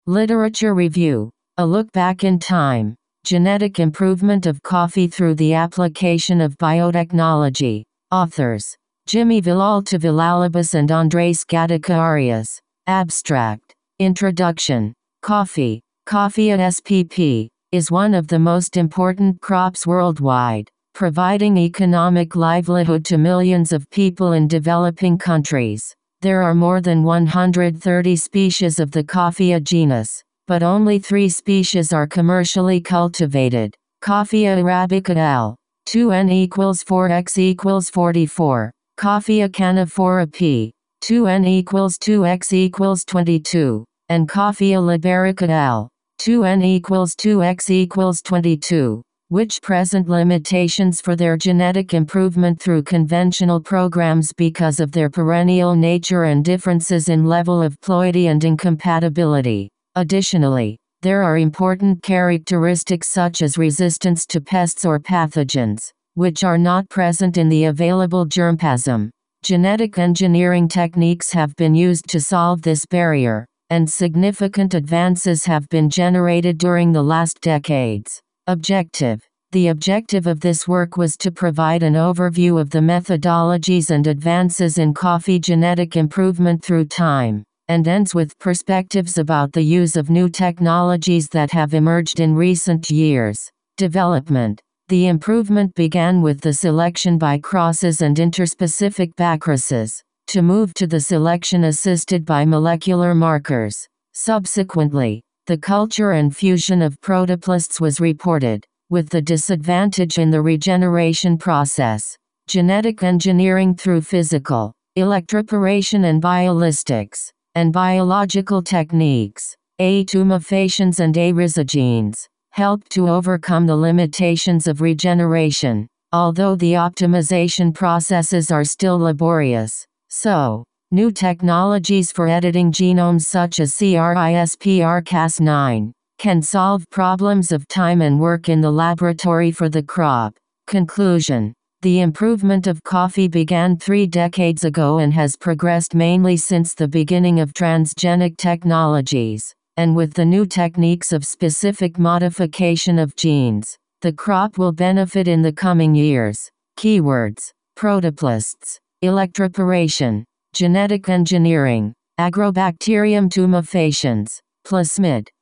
Literature review. A look back in time. Genetic improvement of coffee through the application of biotechnology. Authors: Jimmy Villalta Villalobos and Andres Gatica Arias. Abstract. Introduction. Coffee, Coffea spp, is one of the most important crops worldwide, providing economic livelihood to millions of people in developing countries. There are more than 130 species of the Coffea genus, but only 3 species are commercially cultivated. Coffea arabica L. 2n equals 4x equals 44. Coffea canephora P. 2n equals 2x equals 22. And Coffea liberica L. 2n equals 2x equals 22, which present limitations for their genetic improvement through conventional programs because of their perennial nature and differences in level of ploidy and incompatibility. Additionally, there are important characteristics such as resistance to pests or pathogens, which are not present in the available germplasm. Genetic engineering techniques have been used to solve this barrier, and significant advances have been generated during the last decades. Objective. The objective of this work was to provide an overview of the methodologies and advances in coffee genetic improvement through time, and ends with perspectives about the use of new technologies that have emerged in recent years. Development. The improvement began with the selection by crosses and interspecific backcrosses, to move to the selection assisted by molecular markers. Subsequently, the culture and fusion of protoplasts was reported, with the disadvantage in the regeneration process. Genetic engineering through physical, electroporation and biolistics, and biological techniques, tumefacients and rhizogenes, helped to overcome the limitations of regeneration, although the optimization processes are still laborious. So, new technologies for editing genomes such as CRISPR-Cas9 can solve problems of time and work in the laboratory for the crop. Conclusion. The improvement of coffee began 3 decades ago and has progressed mainly since the beginning of transgenic technologies, and with the new techniques of specific modification of genes, the crop will benefit in the coming years. Keywords: protoplasts, electroporation, genetic engineering, Agrobacterium tumefaciens, plasmid.